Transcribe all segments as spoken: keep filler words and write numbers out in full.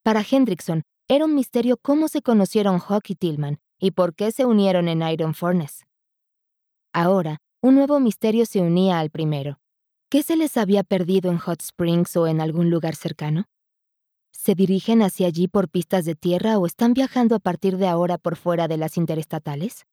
Para Hendrickson, era un misterio cómo se conocieron Hawk y Tillman y por qué se unieron en Iron Furnace. Ahora, un nuevo misterio se unía al primero. ¿Qué se les había perdido en Hot Springs o en algún lugar cercano? ¿Se dirigen hacia allí por pistas de tierra o están viajando a partir de ahora por fuera de las interestatales?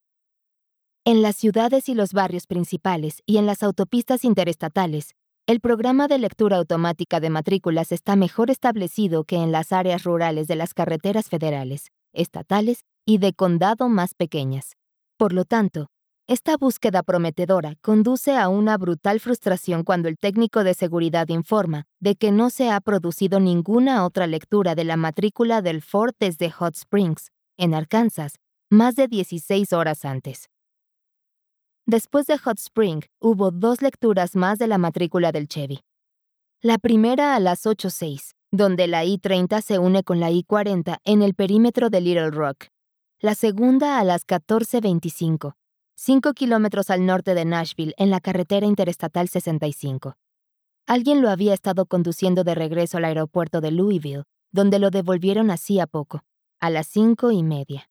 En las ciudades y los barrios principales y en las autopistas interestatales, el programa de lectura automática de matrículas está mejor establecido que en las áreas rurales de las carreteras federales, estatales y de condado más pequeñas. Por lo tanto, esta búsqueda prometedora conduce a una brutal frustración cuando el técnico de seguridad informa de que no se ha producido ninguna otra lectura de la matrícula del Ford desde Hot Springs, en Arkansas, más de dieciséis horas antes. Después de Hot Spring, hubo dos lecturas más de la matrícula del Chevy. La primera a las ocho seis, donde la I treinta se une con la I cuarenta en el perímetro de Little Rock. La segunda a las catorce veinticinco, cinco kilómetros al norte de Nashville, en la carretera interestatal sesenta y cinco. Alguien lo había estado conduciendo de regreso al aeropuerto de Louisville, donde lo devolvieron hacía poco, a las cinco y media.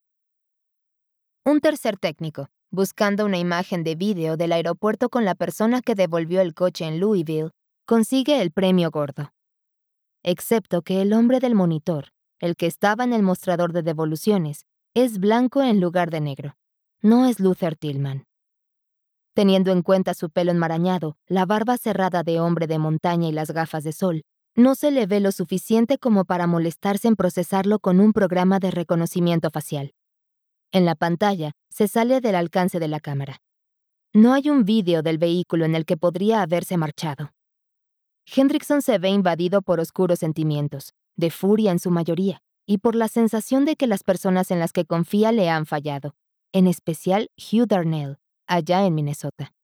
Un tercer técnico, buscando una imagen de vídeo del aeropuerto con la persona que devolvió el coche en Louisville, consigue el premio gordo. Excepto que el hombre del monitor, el que estaba en el mostrador de devoluciones, es blanco en lugar de negro. No es Luther Tillman. Teniendo en cuenta su pelo enmarañado, la barba cerrada de hombre de montaña y las gafas de sol, no se le ve lo suficiente como para molestarse en procesarlo con un programa de reconocimiento facial. En la pantalla, se sale del alcance de la cámara. No hay un vídeo del vehículo en el que podría haberse marchado. Hendrickson se ve invadido por oscuros sentimientos, de furia en su mayoría, y por la sensación de que las personas en las que confía le han fallado, en especial Hugh Darnell, allá en Minnesota.